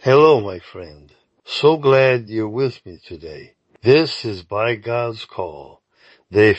Hello, my friend. So glad you're with me today. This is By God's Call, Day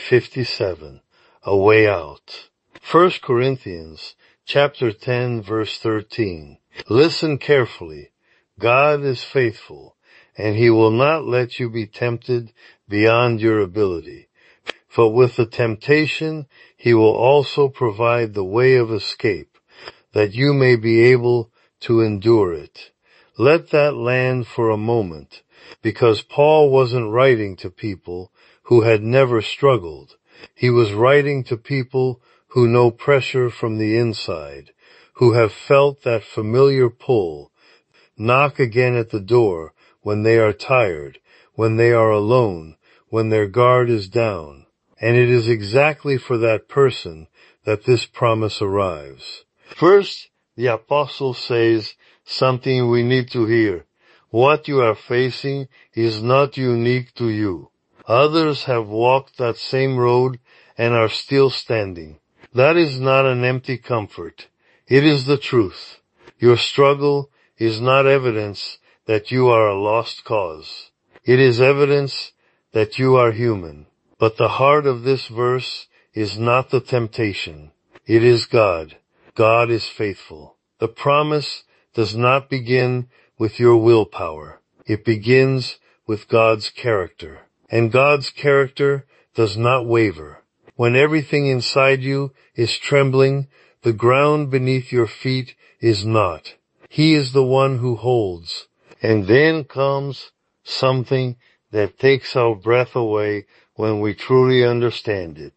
57, A Way Out. 1 Corinthians chapter 10, verse 13. Listen carefully. God is faithful, and He will not let you be tempted beyond your ability. For with the temptation, He will also provide the way of escape, that you may be able to endure it. Let that land for a moment, because Paul wasn't writing to people who had never struggled. He was writing to people who know pressure from the inside, who have felt that familiar pull, knock again at the door when they are tired, when they are alone, when their guard is down. And it is exactly for that person that this promise arrives. First, the apostle says something we need to hear. What you are facing is not unique to you. Others have walked that same road and are still standing. That is not an empty comfort. It is the truth. Your struggle is not evidence that you are a lost cause. It is evidence that you are human. But the heart of this verse is not the temptation. It is God. God is faithful. The promise does not begin with your willpower. It begins with God's character. And God's character does not waver. When everything inside you is trembling, the ground beneath your feet is not. He is the one who holds. And then comes something that takes our breath away when we truly understand it.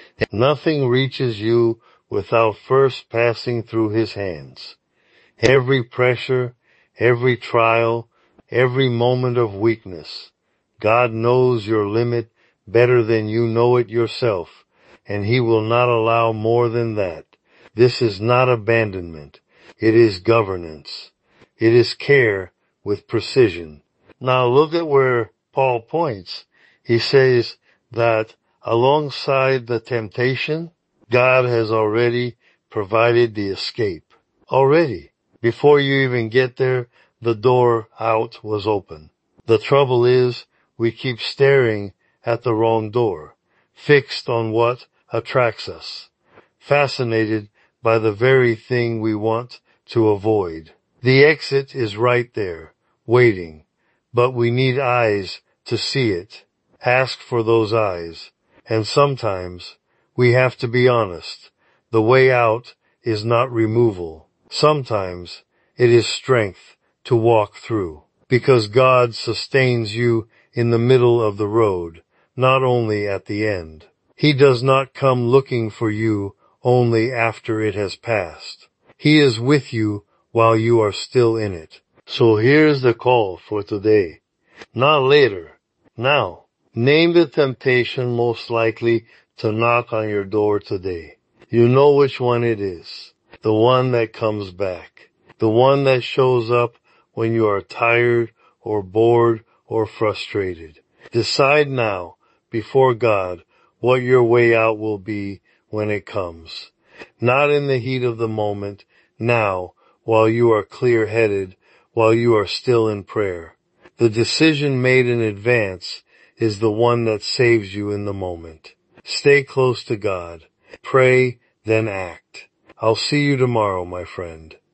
Nothing reaches you without first passing through His hands. Every pressure, every trial, every moment of weakness, God knows your limit better than you know it yourself, and He will not allow more than that. This is not abandonment. It is governance. It is care with precision. Now look at where Paul points. He says that alongside the temptation, God has already provided the escape. Already. Before you even get there, the door out was open. The trouble is, we keep staring at the wrong door, fixed on what attracts us, fascinated by the very thing we want to avoid. The exit is right there, waiting, but we need eyes to see it. Ask for those eyes. And sometimes we have to be honest. The way out is not removal. Sometimes it is strength to walk through, because God sustains you in the middle of the road, not only at the end. He does not come looking for you only after it has passed. He is with you while you are still in it. So here's the call for today. Not later. Now. Name the temptation most likely to knock on your door today. You know which one it is. The one that comes back. The one that shows up when you are tired or bored or frustrated. Decide now, before God, what your way out will be when it comes. Not in the heat of the moment, now, while you are clear-headed, while you are still in prayer. The decision made in advance is the one that saves you in the moment. Stay close to God. Pray, then act. I'll see you tomorrow, my friend.